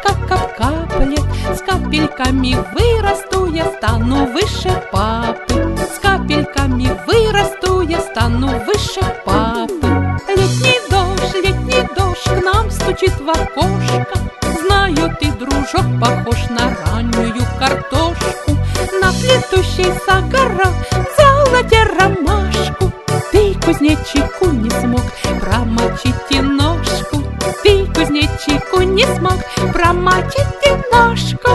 кап-кап-каплет. С капельками вырасту, я стану выше папы. С капельками вырасту, я стану выше папы. Летний дождь к нам стучит в окошко. Знаю, ты, дружок, похож на раннюю картошку. На плетущейся гора в золоте ромашку. Ты, кузнечику, не смог промочить и ножку. Ты, кузнечику, не смог промочить и ножку.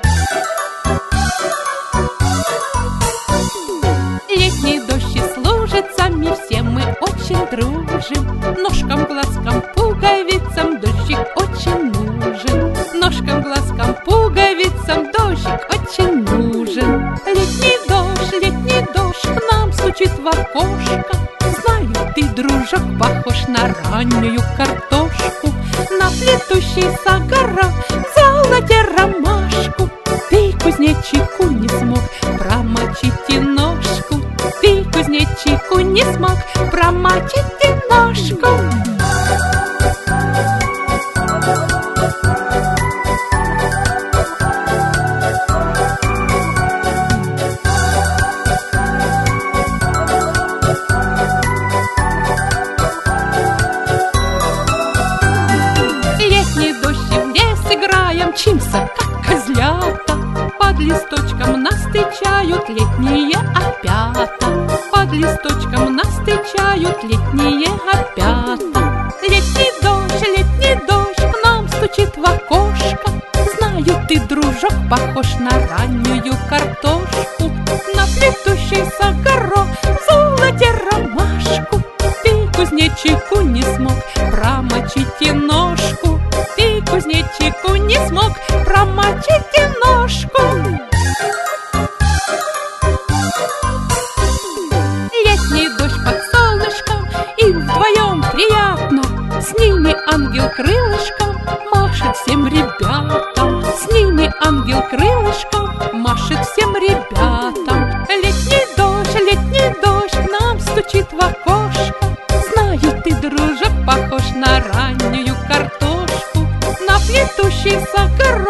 Летний дождь и с лужицами все мы очень дружим. Ножкам, глазкам, пуговицам дождик очень нужен. Ножкам, глазкам, пуговицам дождик очень нужен. Летний дождь к нам стучит в окошко. Знаю, ты, дружок, похож на раннюю картошку. На плетущейся гора в золоте ромашку. Ты, кузнечику, не смог промочить и ножку. Ты, кузнечику, не смог промочить и ножку. Мчимся, как козлята, под листочком нас встречают летние опята. Под листочком нас встречают летние опята. Летний дождь к нам стучит в окошко. Знаю, ты, дружок, похож на раннюю картошку. На плетущейся горо в золоте ромашку. Ты, кузнечику, не смог промочить и ножку. Ты, кузнечику, не смог промочить и ножку. Летний дождь под солнышком, им вдвоем приятно. С ними ангел крылышком машет всем ребятам. С ними ангел крылышком машет всем ребятам. Летний дождь к нам стучит в окошко. Знаю, ты, дружок, похож на раннюю картошку. На плетущейся горе